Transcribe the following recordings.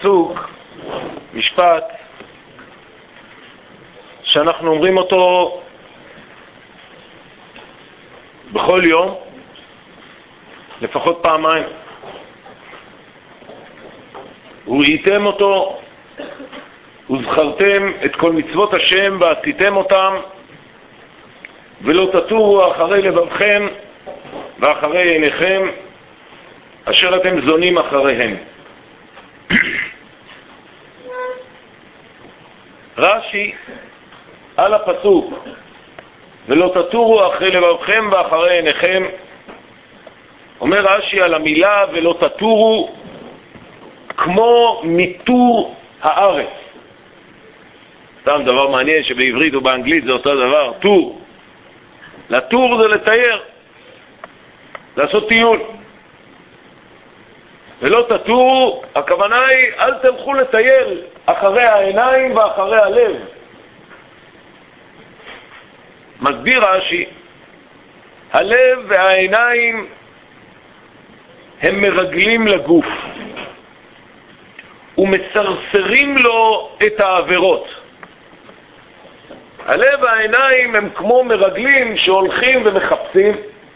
פסוק, משפט, שאנחנו אומרים אותו בכל יום, לפחות פעמיים. וראיתם אותו, וזכרתם את כל מצוות השם ועשיתם אותם, ולא תטורו אחרי לבבכם ואחרי עיניכם, אשר אתם זונים אחריהם. רש"י על הפסוק, ולא תטורו אחרי לבבכם ואחרי עיניכם, אומר רש"י על המילה ולא תטורו, כמו מיטור הארץ. סתם דבר מעניין שבעברית ובאנגלית זה אותו דבר, טור. לטור זה לטייר, לעשות טיול. ולא תטורו, הכוונה היא אל תלכו לטייר אחרי העיניים ואחרי הלב. מסביר רש"י, הלב והעיניים הם מרגלים לגוף ומסרסרים לו את העבירות. הלב והעיניים הם כמו מרגלים שהולכים ומחפשים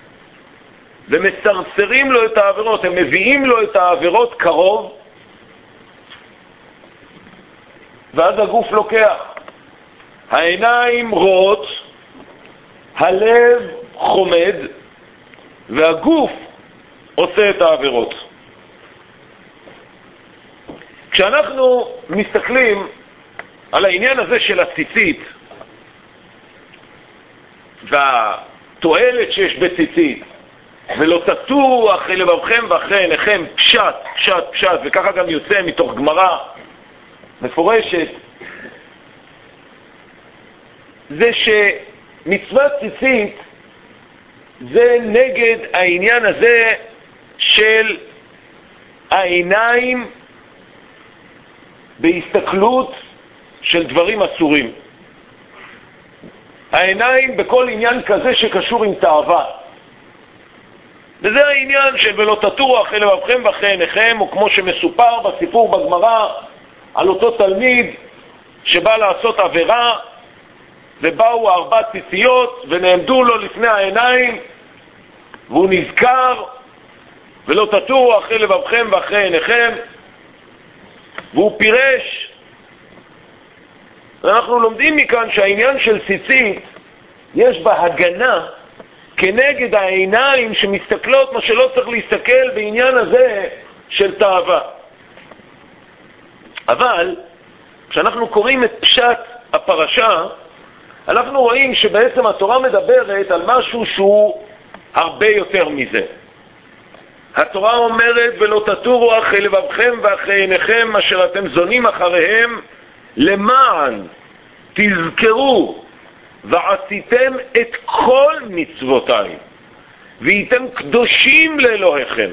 ומסרסרים לו את העבירות, הם מביאים לו את העבירות קרוב, ואז הגוף לוקח. העיניים רואות, הלב חומד, והגוף עושה את העבירות. כשאנחנו מסתכלים על העניין הזה של הציצית והתועלת שיש בציצית, ולא תטורו אחרי לבבכם ואחרי עיניכם, פשט, פשט, פשט, וככה גם יוצא מתוך גמרא מפורשת, זה שמצוות ציצית זה נגד העניין הזה של העיניים בהסתכלות של דברים אסורים. העיניים בכל עניין כזה שקשור עם תאווה. וזה העניין של ולא תטורו אחרי לבבכם ואחרי עיניכם, או כמו שמסופר בסיפור בגמרא על אותו תלמיד שבא לעשות עבירה, ובאו 4 ציציות ונעמדו לו לפני העיניים, והוא נזכר, ולא תטורו אחרי לבבכם ואחרי עיניכם, והוא פירש. אנחנו לומדים מכאן שהעניין של ציצית יש בה הגנה כנגד העיניים שמסתכלות מה שלא צריך להסתכל בעניין הזה של תאווה. אבל כשאנחנו קוראים את פשט הפרשה, אנחנו רואים שבעצם התורה מדברת על משהו שהוא הרבה יותר מזה. התורה אומרת ולא תטורו אחרי לבבכם ואחרי עיניכם אשר אתם זונים אחריהם, למען תזכרו ועשיתם את כל מצוותיי והייתם קדושים לאלוהיכם.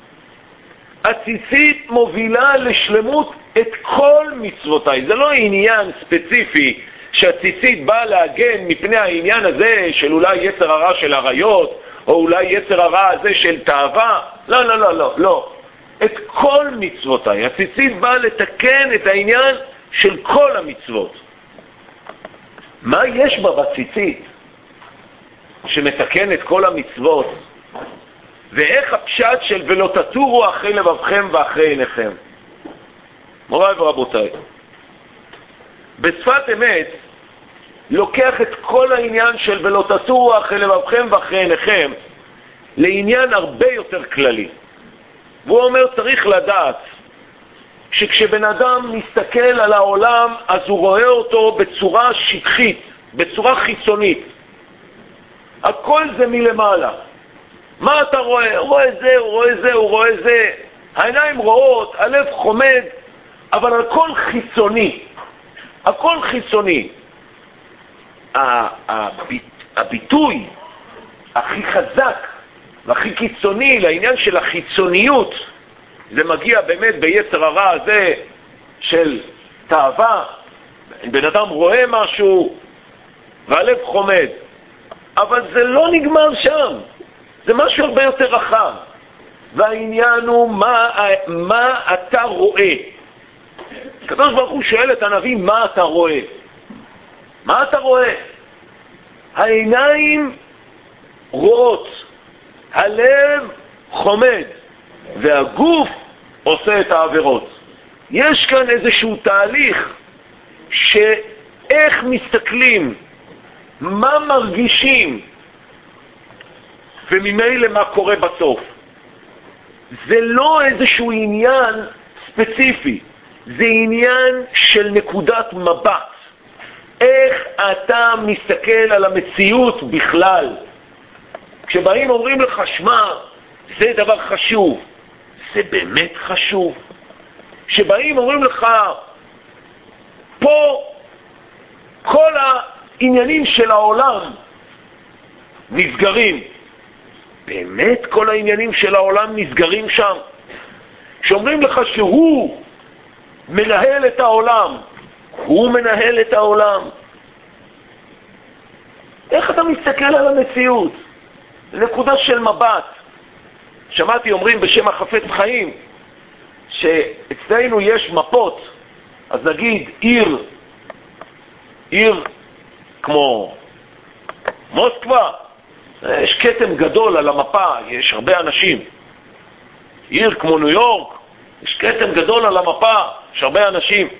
הציצית מובילה לשלמות את כל מצוותיי. זה לא עניין ספציפי שהציצית באה להגן מפני העניין הזה של אולי יצר הרע של עריות, או אולי יצר הרע הזה של תאווה. לא, לא, לא, לא, לא. את כל מצוותיי. הציצית באה לתקן את העניין של כל המצוות. מה יש בה בציצית שמתקן את כל המצוות? ואיך הפשט של ולא תטורו אחרי לבבכם ואחרי עיניכם? מוריי ורבותיי, בשפת אמת לוקח את כל העניין של ולא תטורו אחרי לבבכם ואחרי עיניכם לעניין הרבה יותר כללי. והוא אומר צריך לדעת שכשבן אדם מסתכל על העולם אז הוא רואה אותו בצורה שטחית, בצורה חיצונית. הכל זה מלמעלה. מה אתה רואה? הוא רואה זה, הוא רואה זה, הוא רואה זה. העיניים רואות, הלב חומד, אבל הכל חיצוני. הכל חיצוני. הביטוי הכי חזק והכי קיצוני לעניין של החיצוניות, זה מגיע באמת ביצר הרע הזה של תאווה. בן אדם רואה משהו והלב חומד, אבל זה לא נגמר שם, זה משהו הרבה יותר רחב. והעניין הוא מה אתה רואה. הקדוש ברוך הוא שואל את הנביא, מה אתה רואה? מה אתה רואה? העיניים רואות, הלב חומד, והגוף עושה את העבירות. יש כאן איזשהו תהליך שאיך מסתכלים, מה מרגישים, וממילא מה קורה בסוף. זה לא איזשהו עניין ספציפי, זה עניין של נקודת מבט. איך אתה מסתכל על המציאות בכלל. כשבאים אומרים לך, שמע, זה דבר חשוב, זה באמת חשוב. כשבאים אומרים לך, פה כל העניינים של העולם נסגרים, באמת כל העניינים של העולם נסגרים שם. שאומרים לך שהוא מנהל את העולם, הוא מנהל את העולם. איך אתה מסתכל על המציאות? נקודה של מבט. שמעתי אומרים בשם החפץ חיים שאצלנו יש מפות, אז נגיד עיר כמו מוסקבה, יש כתם גדול על המפה, יש הרבה אנשים. עיר כמו ניו יורק, יש כתם גדול על המפה, יש הרבה אנשים.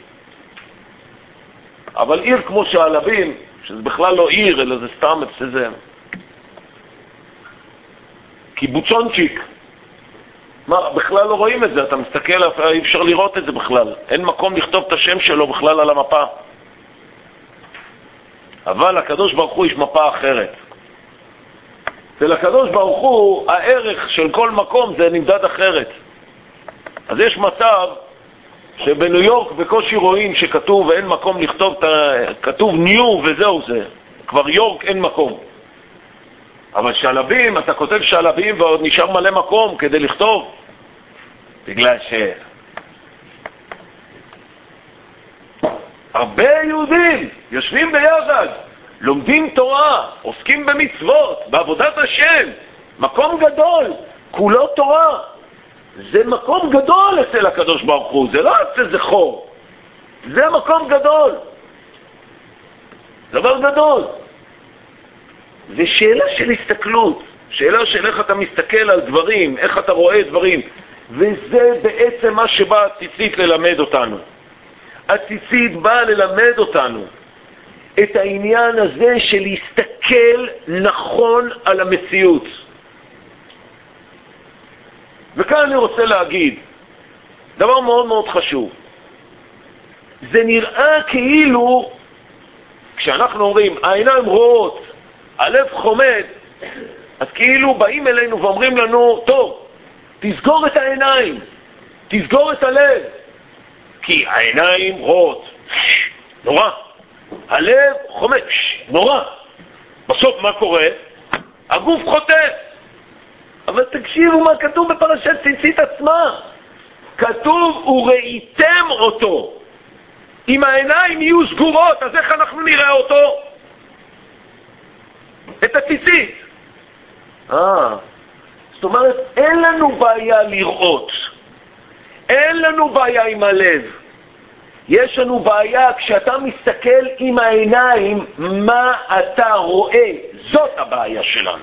אבל עיר כמו שעלבים, שזה בכלל לא עיר, אלא זה סתם איזה קיבוצונצ'יק, מה, בכלל לא רואים את זה, אתה מסתכל, אי אפשר לראות את זה בכלל, אין מקום לכתוב את השם שלו בכלל על המפה. אבל לקדוש ברוך הוא יש מפה אחרת. ולקדוש ברוך הוא הערך של כל מקום זה נמדד אחרת. אז יש מצב שבניו יורק בקושי רואים שכתוב ואין מקום לכתוב, כתוב ניו וזהו זה, כבר יורק אין מקום. אבל שלבים, אתה כותב שלבים ועוד נשאר מלא מקום כדי לכתוב, בגלל הרבה יהודים יושבים ביחד, לומדים תורה, עוסקים במצוות, בעבודת השם, מקום גדול, כולו תורה. זה מקום גדול אצל הקדוש ברוך הוא, זה לא אצל זה חור, זה מקום גדול, דבר גדול. זה שאלה של הסתכלות, שאלה של איך אתה מסתכל על דברים, איך אתה רואה דברים, וזה בעצם מה שבא הציצית ללמד אותנו. הציצית באה ללמד אותנו את העניין הזה של להסתכל נכון על המציאות. וכאן אני רוצה להגיד דבר מאוד מאוד חשוב. זה נראה כאילו, כשאנחנו אומרים, העיניים רואות, הלב חומד, אז כאילו באים אלינו ואומרים לנו, טוב, תסגור את העיניים, תסגור את הלב, כי העיניים רואות, נורא, הלב חומד, נורא. בסוף מה קורה? הגוף חוטף. אבל תקשיבו מה כתוב בפרשת ציצית עצמה. כתוב, וראיתם אותו. אם העיניים יהיו סגורות, אז איך אנחנו נראה אותו? את הציצית. זאת אומרת, אין לנו בעיה לראות. אין לנו בעיה עם הלב. יש לנו בעיה כשאתה מסתכל עם העיניים, מה אתה רואה? זאת הבעיה שלנו.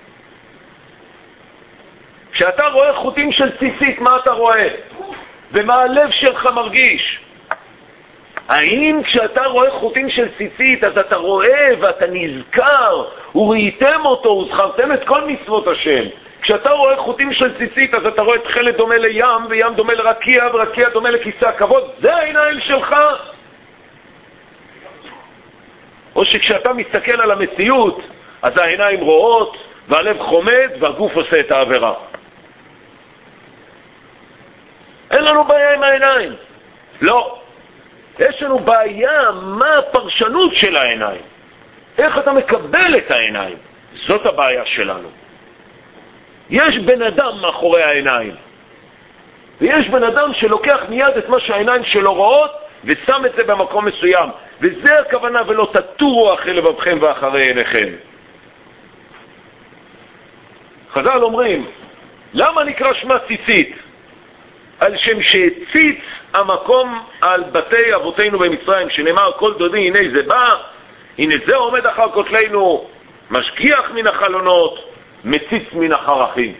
כשאתה רואה חוטים של ציצית, מה אתה רואה? ומה הלב שלך מרגיש? האם כשאתה רואה חוטים של ציצית, אז אתה רואה ואתה נזכר, וראיתם אותו, וזכרתם את כל מצוות השם. כשאתה רואה חוטים של ציצית, אז אתה רואה את חלד דומה לים, וים דומה לרקיע, ורקיע דומה לכיסא הכבוד. זה העיניים שלך? או שכשאתה מסתכל על המציאות, אז העיניים רואות, והלב חומד, והגוף עושה את העבירה. אין לנו בעיה עם העיניים. לא. יש לנו בעיה מה הפרשנות של העיניים. איך אתה מקבל את העיניים. זאת הבעיה שלנו. יש בן אדם מאחורי העיניים. ויש בן אדם שלוקח מיד את מה שהעיניים שלו רואות, ושם את זה במקום מסוים. וזה הכוונה, ולא תטורו אחרי לבבכם ואחרי עיניכם. חז"ל אומרים, למה נקרא שמה ציצית? על שם שציץ המקום על בתי אבותינו במצרים, שנאמר כל דודי הנה זה בא, הנה זה עומד אחר כותלנו, משגיח מן החלונות, מציץ מן החרכים.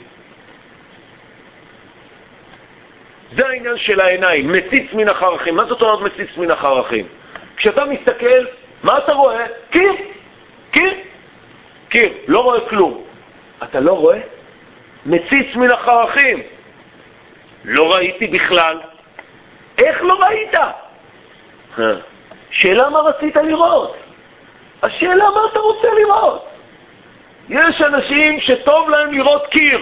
זה העניין של העיניים, מציץ מן החרכים. מה זאת אומרת מציץ מן החרכים? כשאתה מסתכל, מה אתה רואה? קיר, קיר, קיר, לא רואה כלום. אתה לא רואה? מציץ מן החרכים. לא ראיתי בכלל. איך לא ראית? שאלה מה רצית לראות? השאלה מה אתה רוצה לראות? יש אנשים שטוב להם לראות קיר.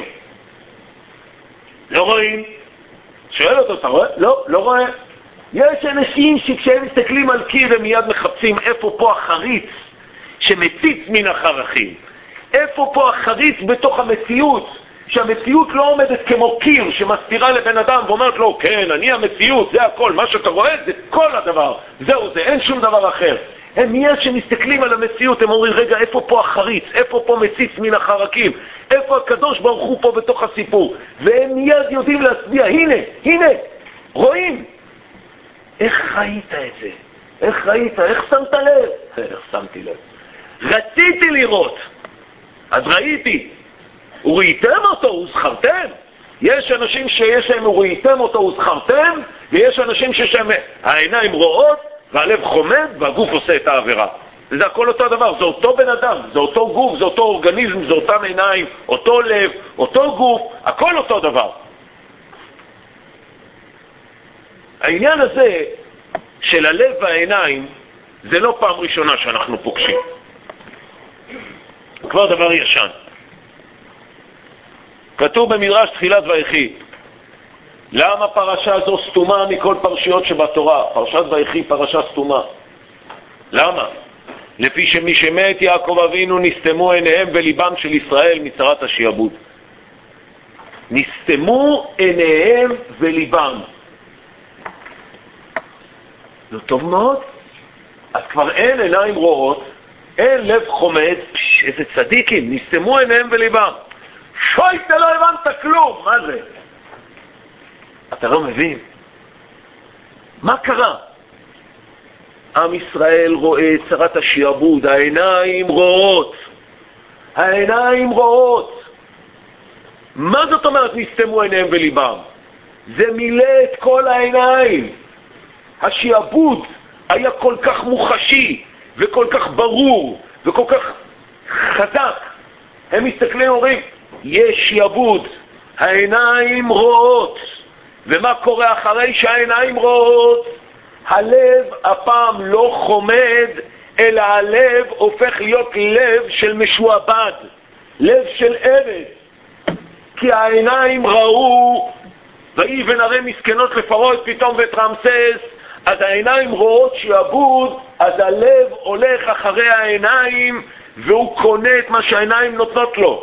לא רואים. שואל אותו, אתה רואה? לא, לא רואה. יש אנשים שכשהם מסתכלים על קיר הם מיד מחפשים איפה פה החריץ שמציץ מן החרכים. איפה פה החריץ בתוך המציאות, שהמציאות לא עומדת כמו קיר שמסתירה לבן אדם ואומרת לו, כן, אני המציאות, זה הכל, מה שאתה רואה זה כל הדבר, זהו זה, אין שום דבר אחר. הם מיד שמסתכלים על המציאות, הם אומרים, רגע, איפה פה החריץ, איפה פה מציץ מן החרקים, איפה הקדוש ברוך הוא פה בתוך הסיפור, והם מיד יודעים להצביע, הנה, הנה, רואים. איך ראית את זה? איך ראית? איך שמת לב? איך שמתי לב? רציתי לראות, אז ראיתי. וראיתם אותו, וזכרתם. יש אנשים שיש להם וראיתם אותו, וזכרתם, ויש אנשים שיש להם העיניים רואות, והלב חומד, והגוף עושה את העבירה. זה הכל אותו דבר, זה אותו בן אדם, זה אותו גוף, זה אותו אורגניזם, זה אותם עיניים, אותו לב, אותו גוף, הכל אותו דבר. העניין הזה של הלב והעיניים, זה לא פעם ראשונה שאנחנו פוגשים. כבר דבר ישן. כתוב במדרש תחילת ויחי, למה פרשה זו סתומה מכל פרשיות שבתורה? פרשת ויחי פרשה סתומה. למה? לפי שמי שמת יעקב אבינו נסתמו עיניהם וליבם של ישראל מצרת השיעבוד. נסתמו עיניהם וליבם. זה טוב מאוד. אז כבר אין עיניים רואות, אין לב חומד, איזה צדיקים, נסתמו עיניהם וליבם. שוי, אתה לא הבנת כלום, מה זה? אתה לא מבין. מה קרה? עם ישראל רואה את צרת השיעבוד, העיניים רואות. העיניים רואות. מה זאת אומרת נסתמו עיניהם וליבם? זה מילא את כל העיניים. השיעבוד היה כל כך מוחשי וכל כך ברור וכל כך חזק. הם מסתכלים ואומרים, יש שיעבוד, העיניים רואות. ומה קורה אחרי שהעיניים רואות? הלב הפעם לא חומד, אלא הלב הופך להיות לב של משועבד, לב של עבד. כי העיניים ראו, ואיבן הרי מסכנות לפרעה את פתאום ואת רמסס, אז העיניים רואות שיעבוד, אז הלב הולך אחרי העיניים, והוא קונה את מה שהעיניים נותנות לו.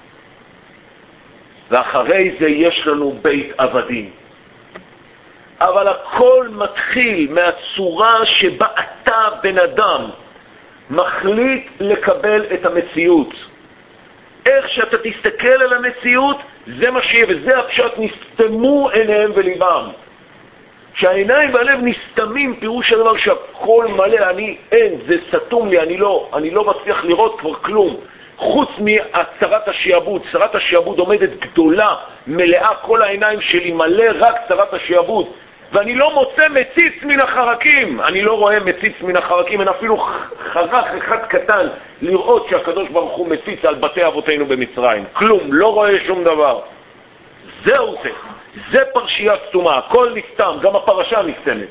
ואחרי זה יש לנו בית עבדים. אבל הכל מתחיל מהצורה שבה אתה בן אדם מחליט לקבל את המציאות. איך שאתה תסתכל על המציאות, זה מה שיהיה, וזה הפשט, נסתמו עיניהם וליבם. שהעיניים והלב נסתמים, פירוש הדבר שהכל מלא, אין, זה סתום לי, אני לא מצליח לראות כבר כלום. חוץ מהצרת השיעבוד, צרת השיעבוד עומדת גדולה, מלאה, כל העיניים שלי מלא רק צרת השיעבוד, ואני לא מוצא מציץ מן החרקים, אני לא רואה מציץ מן החרקים, אין אפילו חרך אחד קטן לראות שהקדוש ברוך הוא מציץ על בתי אבותינו במצרים, כלום, לא רואה שום דבר. זהו זה, זה פרשייה סתומה, הכל נסתם, גם הפרשה נסתמת.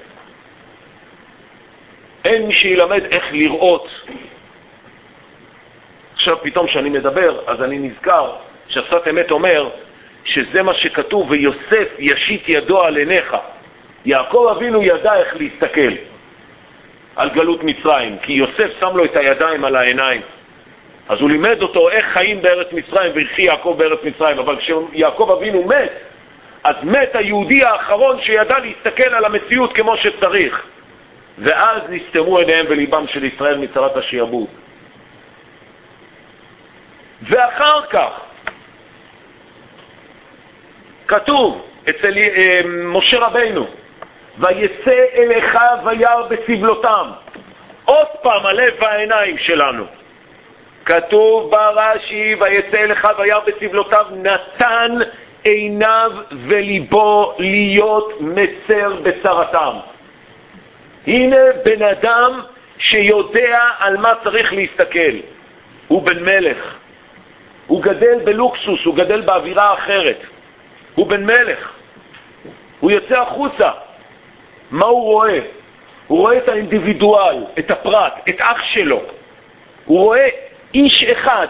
אין מי שילמד איך לראות. עכשיו פתאום שאני מדבר, אז אני נזכר שהשפת אמת אומר שזה מה שכתוב, ויוסף ישית ידו על עיניך. יעקב אבינו ידע איך להסתכל על גלות מצרים, כי יוסף שם לו את הידיים על העיניים. אז הוא לימד אותו איך חיים בארץ מצרים, ויחי יעקב בארץ מצרים. אבל כשיעקב אבינו מת, אז מת היהודי האחרון שידע להסתכל על המציאות כמו שצריך. ואז נסתמו עיניהם וליבם של ישראל מצרת השיעבוד. ואחר כך כתוב אצל משה רבינו, ויצא אליך וירא בסבלותם. עוד פעם הלב והעיניים שלנו. כתוב ברש"י, ויצא אליך וירא בסבלותם, נתן עיניו וליבו להיות מצר בצרתם. הנה בן אדם שיודע על מה צריך להסתכל. הוא בן מלך. הוא גדל בלוקסוס, הוא גדל באווירה אחרת. הוא בן מלך. הוא יוצא החוצה. מה הוא רואה? הוא רואה את האינדיבידואל, את הפרט, את אח שלו. הוא רואה איש אחד.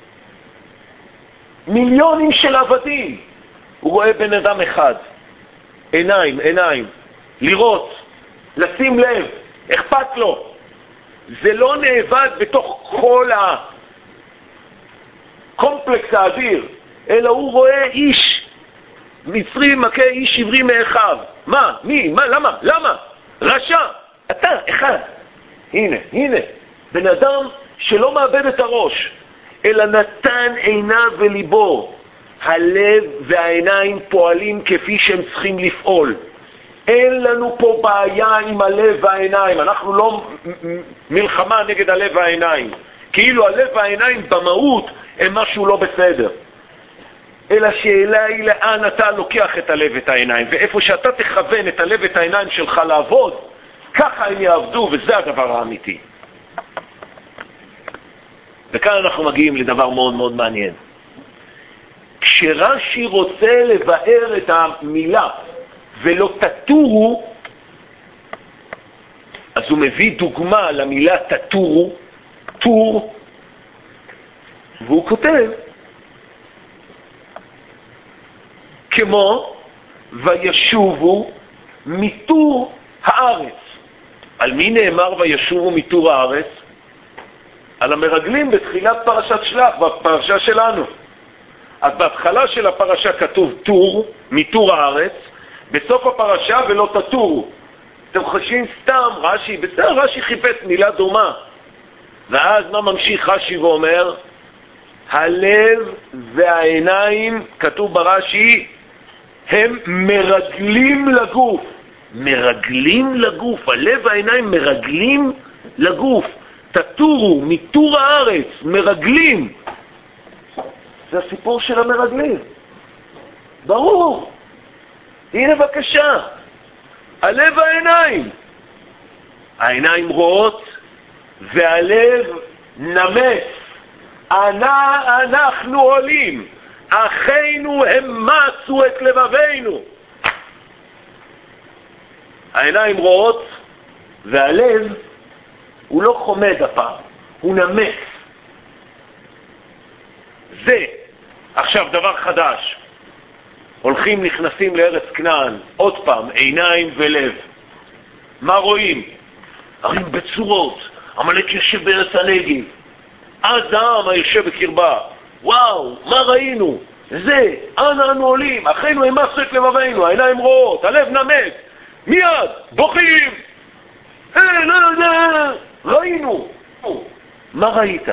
מיליונים של עבדים. הוא רואה בן אדם אחד. עיניים. לראות. לשים לב. אכפת לו. זה לא נאבד בתוך כל הקומפלקס האדיר, אלא הוא רואה איש מצרי מכה איש עברי מאחיו. מה? מי? מה? למה? רשע. אתה, אחד. הנה. בן אדם שלא מאבד את הראש, אלא נתן עיניו וליבו. הלב והעיניים פועלים כפי שהם צריכים לפעול. אין לנו פה בעיה עם הלב והעיניים. אנחנו לא מלחמה נגד הלב והעיניים. כאילו הלב והעיניים במהות הם משהו לא בסדר. אלא שאלה היא לאן אתה לוקח את הלב ואת העיניים. ואיפה שאתה תכוון את הלב ואת העיניים שלך לעבוד, ככה הם יעבדו, וזה הדבר האמיתי. וכאן אנחנו מגיעים לדבר מאוד מאוד מעניין. כשרש"י רוצה לבאר את המילה ולא תטורו, אז הוא מביא דוגמה למילה תטורו, טור, והוא כותב כמו וישובו מתור הארץ. על מי נאמר וישובו מתור הארץ? על המרגלים בתחילת פרשת שלח, בפרשה שלנו. אז בהתחלה של הפרשה כתוב טור, מתור הארץ, בסוף הפרשה ולא תטורו. אתם חושבים סתם, רש"י חיפש מילה דומה. ואז מה ממשיך רש"י ואומר? הלב והעיניים, כתוב ברש"י, הם מרגלים לגוף. מרגלים לגוף. הלב והעיניים מרגלים לגוף. תטורו, מתור הארץ, מרגלים. זה הסיפור של המרגלים. ברור. הנה בבקשה. הלב והעיניים. העיניים רואות והלב נמס. אנחנו עולים. אחינו הם מצו את לבבינו. העיניים רואות והלב הוא לא חומד הפעם, הוא נמס. זה עכשיו דבר חדש. הולכים, נכנסים לארץ כנען, עוד פעם, עיניים ולב. מה רואים? ערים בצורות, עמלק יושב בארץ הנגב, עד העם היושב בקרבה. וואו, מה ראינו? זה, אנה אנו עולים, אחינו הם מצו את לבבינו, העיניים רואות, הלב נמס, מיד, בוכים. ראינו. מה ראית?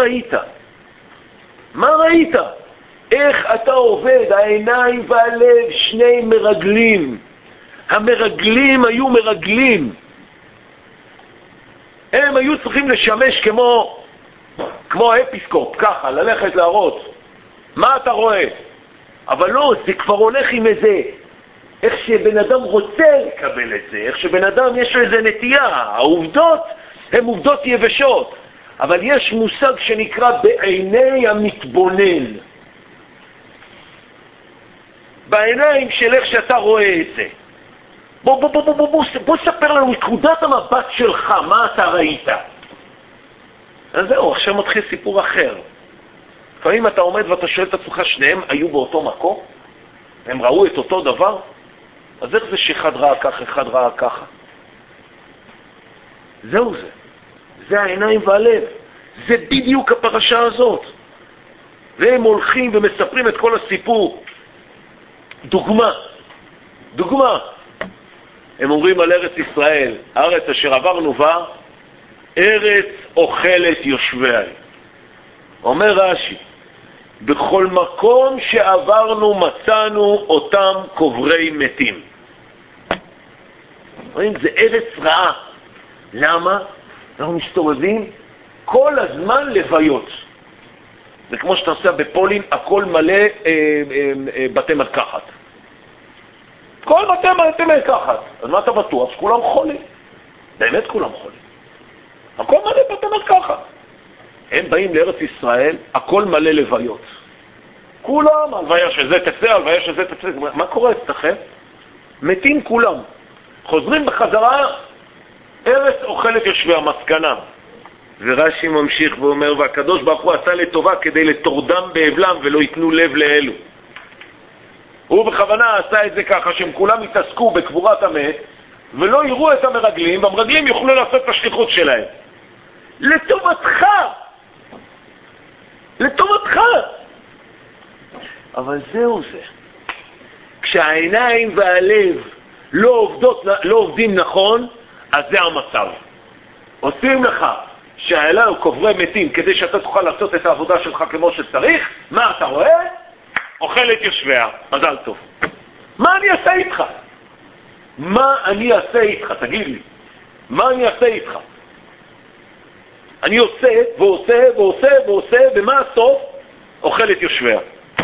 מה ראית? איך אתה עובד? העיניים והלב, שני מרגלים. המרגלים היו מרגלים. הם היו צריכים לשמש כמו האפיסקופ, ככה, ללכת להראות. מה אתה רואה? אבל לא, זה כבר הולך עם איזה, איך שבן אדם רוצה לקבל את זה, איך שבן אדם יש לו איזה נטייה. העובדות הן עובדות יבשות. אבל יש מושג שנקרא בעיני המתבונן. בעיניים של איך שאתה רואה את זה. בוא ספר לנו נקודת המבט שלך, מה אתה ראית? אז זהו, עכשיו מתחיל סיפור אחר. לפעמים אתה עומד ואתה שואל את עצמך, שניהם היו באותו מקום? הם ראו את אותו דבר? אז איך זה שאחד ראה ככה, אחד ראה ככה? זהו זה. זה העיניים והלב. זה בדיוק הפרשה הזאת. והם הולכים ומספרים את כל הסיפור. דוגמה. הם אומרים על ארץ ישראל, הארץ אשר עברנו בה, ארץ אוכלת יושביה. אומר רש"י, בכל מקום שעברנו מצאנו אותם קוברי מתים. רואים, זה ארץ רעה. למה? אנחנו מסתובבים כל הזמן לוויות. זה כמו שאתה עושה בפולין, הכל מלא בתי מרקחת. כל בתי מרקחת. אז מה אתה בטוח? שכולם חולים. באמת כולם חולים. הכל מלא בתי מרקחת. הם באים לארץ ישראל, הכל מלא לוויות. כולם, הלוויה שזה תצא, הלוויה שזה תצא. מה קורה אצלכם? מתים כולם. חוזרים בחזרה, ארץ אוכלת יושבי המסקנה. ורש"י ממשיך ואומר, והקדוש ברוך הוא עשה לטובה כדי לתורדם באבלם ולא ייתנו לב לאלו. הוא בכוונה עשה את זה ככה שהם כולם יתעסקו בקבורת המת ולא יראו את המרגלים, והמרגלים יוכלו לעשות את השליחות שלהם. לטובתך! לטובתך! אבל זהו זה. כשהעיניים והלב לא עובדים נכון, אז זה המצב. עושים לך שהאלה הוא קוברי מתים כדי שאתה תוכל לעשות את העבודה שלך כמו שצריך. מה אתה רואה? אוכל את יושביה. מזל טוב. מה אני אעשה איתך? מה אני אעשה איתך? תגיד לי. מה אני אעשה איתך? אני עושה ועושה ועושה ועושה, ומה הסוף? אוכל את יושביה.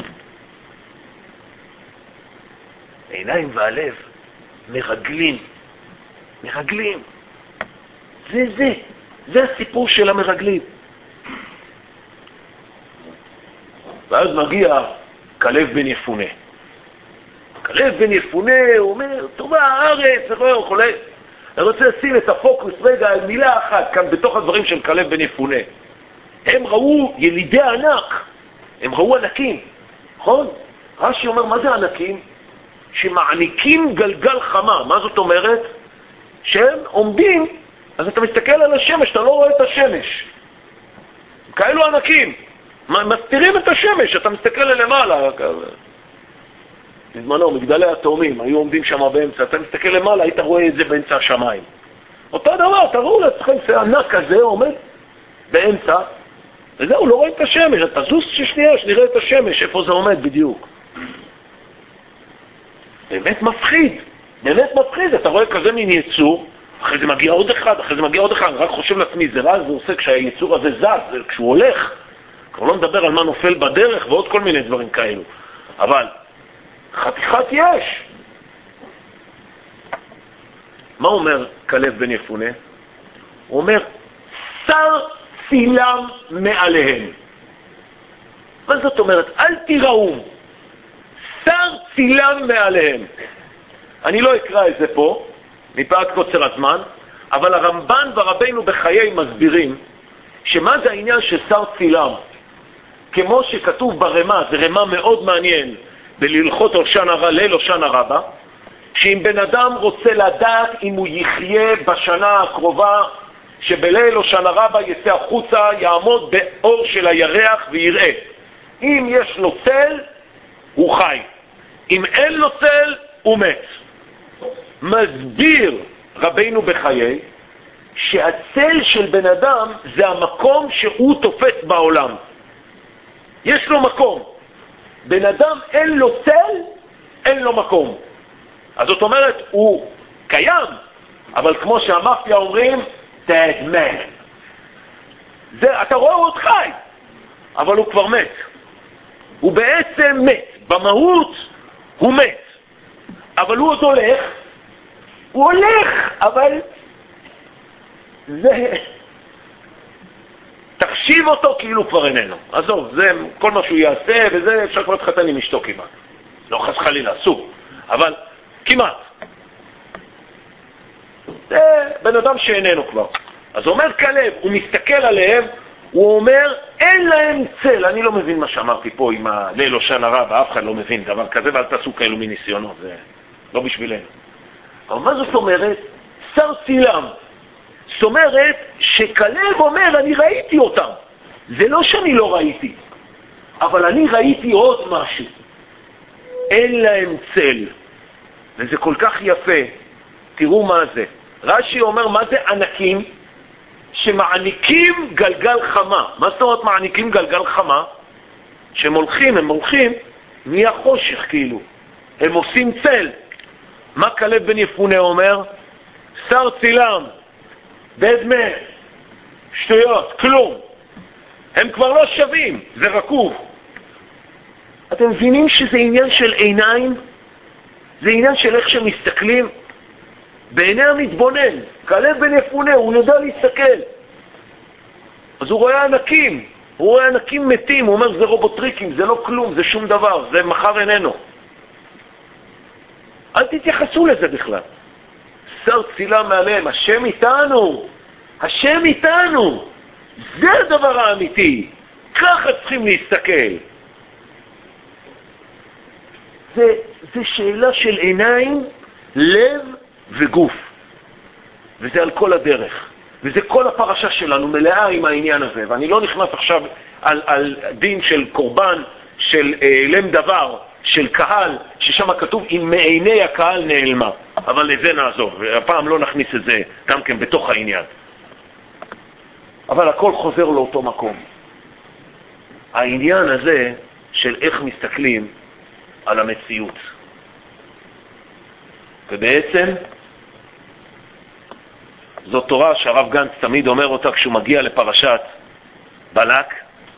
העיניים והלב מרגלים. מרגלים. זה הסיפור של המרגלים. ואז מגיע כלב בן יפונה. כלב בן יפונה אומר, טובה הארץ, אני רוצה לשים את הפוקוס רגע על מילה אחת כאן בתוך הדברים של כלב בן יפונה. הם ראו ילידי ענק, הם ראו ענקים, נכון? רש"י אומר, מה זה ענקים? שמעניקים גלגל חמה. מה זאת אומרת? שהם עומדים, אז אתה מסתכל על השמש, אתה לא רואה את השמש. כאלו ענקים, מסתירים את השמש, אתה מסתכל למעלה. בזמנו, מגדלי התאומים, היו עומדים שם באמצע, אתה מסתכל למעלה, היית רואה את זה באמצע השמיים. אותו דבר, תראו לעצמכם, זה ענק כזה עומד באמצע, וזהו, לא רואה את השמש, אתה זוז שנייה, שנראה את השמש, איפה זה עומד בדיוק. באמת מפחיד, באמת מפחיד, אתה רואה כזה מין יצור, אחרי זה מגיע עוד אחד, אני רק חושב לעצמי, זה רע, זה עושה כשהיצור הזה זז, כשהוא הולך, כבר לא מדבר על מה נופל בדרך ועוד כל מיני דברים כאלו. אבל חתיכת יש. מה אומר כלב בן יפונה? הוא אומר, שר צילם מעליהם. מה זאת אומרת? אל תיראו. שר צילם מעליהם. אני לא אקרא את זה פה, מפאת קוצר הזמן, אבל הרמב"ן ורבינו בחיי מסבירים שמה זה העניין של שר צילם. כמו שכתוב ברמה, זה רמה מאוד מעניין, בלהלכות ליל הושענא רבה, שאם בן אדם רוצה לדעת אם הוא יחיה בשנה הקרובה, שבליל הושענא רבה יצא החוצה, יעמוד באור של הירח ויראה. אם יש לו צל, הוא חי. אם אין לו צל, הוא מת. מסביר רבינו בחיי שהצל של בן אדם זה המקום שהוא תופס בעולם. יש לו מקום. בן אדם אין לו צל, אין לו מקום. אז זאת אומרת, הוא קיים, אבל כמו שהמאפיה אומרים, dead man. אתה רואה הוא עוד חי, אבל הוא כבר מת. הוא בעצם מת. במהות הוא מת. אבל הוא עוד הולך. הוא הולך, אבל זה... תחשיב אותו כאילו כבר איננו. עזוב, זה כל מה שהוא יעשה, וזה אפשר כבר להתחתן עם אשתו כמעט. לא חס חלילה, אסור. אבל כמעט. זה בן אדם שאיננו כבר. אז אומר כלב, הוא מסתכל עליהם, הוא אומר, אין להם צל. אני לא מבין מה שאמרתי פה עם הליל הושענא רבה, אף אחד לא מבין דבר כזה, ואל תעשו כאלו מניסיונות, זה לא בשבילנו. אבל מה זאת אומרת? שר צילם. זאת אומרת שכלב אומר, אני ראיתי אותם. זה לא שאני לא ראיתי, אבל אני ראיתי עוד משהו. אין להם צל. וזה כל כך יפה. תראו מה זה. רש"י אומר, מה זה ענקים? שמעניקים גלגל חמה. מה זאת אומרת מעניקים גלגל חמה? שהם הולכים, נהיה חושך כאילו. הם עושים צל. מה כלב בן יפונה אומר? שר צילם, בדמה, שטויות, כלום. הם כבר לא שווים, זה רקוב. אתם מבינים שזה עניין של עיניים? זה עניין של איך שמסתכלים? בעיני המתבונן, כלב בן יפונה, הוא יודע להסתכל. אז הוא רואה ענקים, הוא רואה ענקים מתים, הוא אומר זה רובוטריקים, זה לא כלום, זה שום דבר, זה מחר איננו. אל תתייחסו לזה בכלל. שר צילה מעליהם, השם איתנו, השם איתנו, זה הדבר האמיתי, ככה צריכים להסתכל. זה שאלה של עיניים, לב וגוף, וזה על כל הדרך, וזה כל הפרשה שלנו מלאה עם העניין הזה. ואני לא נכנס עכשיו על דין של קורבן, של לם דבר, של קהל, ששם כתוב אם מעיני הקהל נעלמה, אבל לזה נעזוב, הפעם לא נכניס את זה גם כן בתוך העניין. אבל הכל חוזר לאותו מקום, העניין הזה של איך מסתכלים על המציאות. ובעצם זו תורה שהרב גנץ תמיד אומר אותה כשהוא מגיע לפרשת בלק,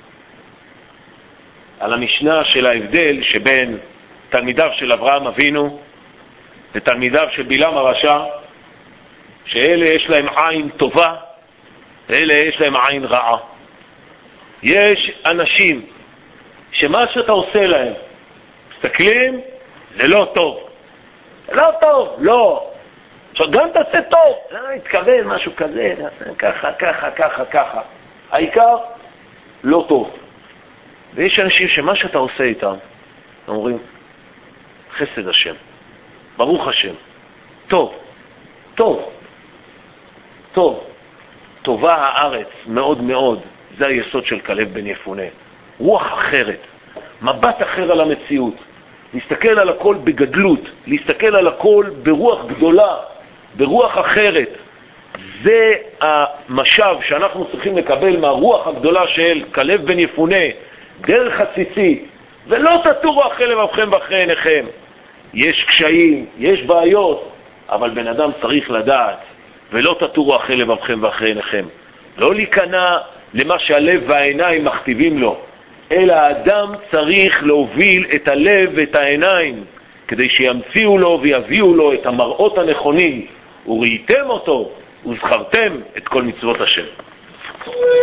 על המשנה של ההבדל שבין תלמידיו של אברהם אבינו ותלמידיו של בלעם הרשע, שאלה יש להם עין טובה ואלה יש להם עין רעה. יש אנשים שמה שאתה עושה להם מסתכלים, זה לא טוב, לא טוב, לא, עכשיו גם תעשה טוב, התכוון משהו כזה, ככה, ככה, ככה, ככה, העיקר לא טוב. ויש אנשים שמה שאתה עושה איתם, אומרים, חסד השם, ברוך השם, טוב, טוב, טוב, טובה הארץ מאוד מאוד, זה היסוד של כלב בן יפונה. רוח אחרת, מבט אחר על המציאות, להסתכל על הכל בגדלות, להסתכל על הכל ברוח גדולה, ברוח אחרת. זה המשאב שאנחנו צריכים לקבל מהרוח הגדולה של כלב בן יפונה, דרך הציצית, ולא תטורו אחרי לבבכם ואחרי עיניכם. יש קשיים, יש בעיות, אבל בן אדם צריך לדעת, ולא תטורו אחרי לבבכם ואחרי עיניכם. לא להיכנע למה שהלב והעיניים מכתיבים לו, אלא האדם צריך להוביל את הלב ואת העיניים, כדי שימציאו לו ויביאו לו את המראות הנכונים, וראיתם אותו וזכרתם את כל מצוות השם.